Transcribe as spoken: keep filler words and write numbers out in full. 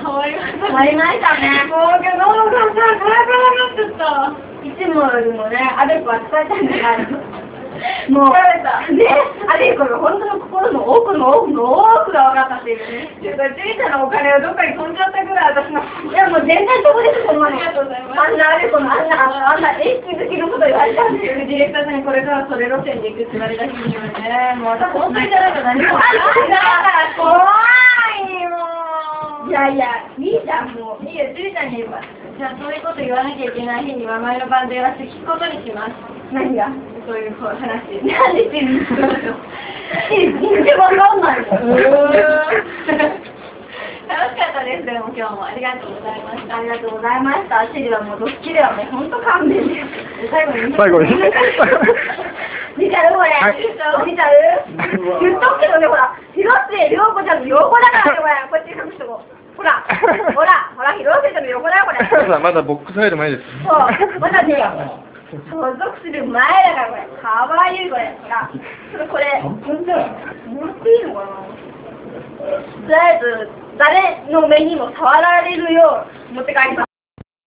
終わりました。 終わりましたね。 もう今日喉がさ、ガラガラになっちゃった。 いつもよりもね、アレコは疲れたんじゃないの。もう、 疲れた。 ね、アレコが本当の心の奥の奥の奥が分かったっていうね。 っていうか、ジュリちゃんのお金はどっかに飛んじゃったぐらい私の。 いやもう全然そこですほんまに。 ありがとうございます。 あんなアレコのあんな、あんな演出好きのこと言われたんですよ。 ディレクターさんにこれからそれ路線で行くって言われた日にはね、もう私本当にじゃないと何も。 だから怖いもう。いやいや、いいじゃんもう。 いいよ、ジュリちゃんに言えば。じゃあそういうこと言わなきゃいけない日には前の晩電話して聞くことにします。 何がそういう話。 なんでって言うんですか全然わかんないもん。 楽しかったです、でも今日もありがとうございました。 ありがとうございました。シリはもうドッキリはね、ほんと勘弁です。 最後に最後に。 見ちゃうこれ。 はい見ちゃう言っとくけどね、ほら、広末涼子ちゃんの横だからね、これ。こうやって隠しとこう。ほら、ほら、ほら、広末ちゃんの横だよ、これ。 まだボックス入る前です。 そう、まだね、所属する前だからこれ。かわいいこれ。ほら、これ、ほんと、もらっていいのかなとりあえず、誰の目にも触られるよう持って帰ります。